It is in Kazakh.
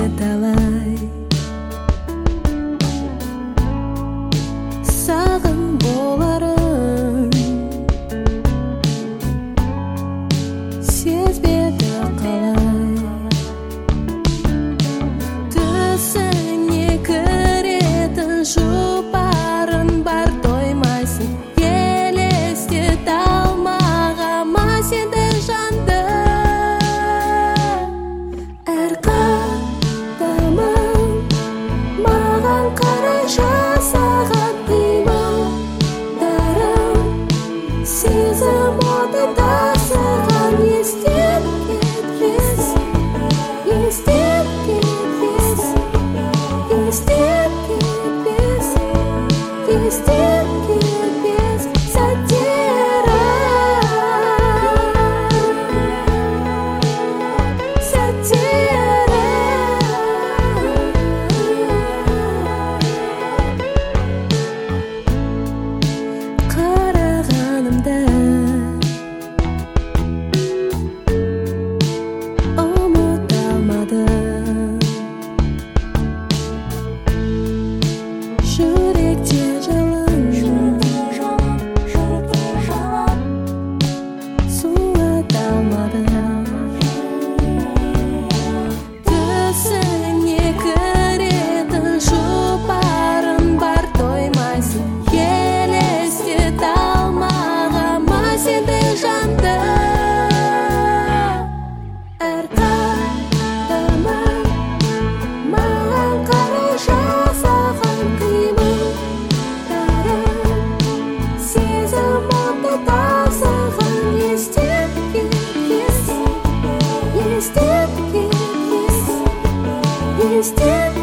талай сағын боларын сезбеді қалай түсіңе кіретін жұпарын бар тоймайсың елестете алмағама сенді жанды әр қадамың маған қарай жасаған қимылдарың сезім оты тасыған естен кетпес естен кетпес естен кетпес естен кетпес сәттері сәттері қарағанымда ұмыта алмадым жүректе жалын суыта алмадым түсіңе кіретін жұпарын бар тоймайсың елестете алмағама сенді жанды әр қадамың маған қарай жасаған қимылдарың сезім оты тасыған естен кетпес естен кетпес естен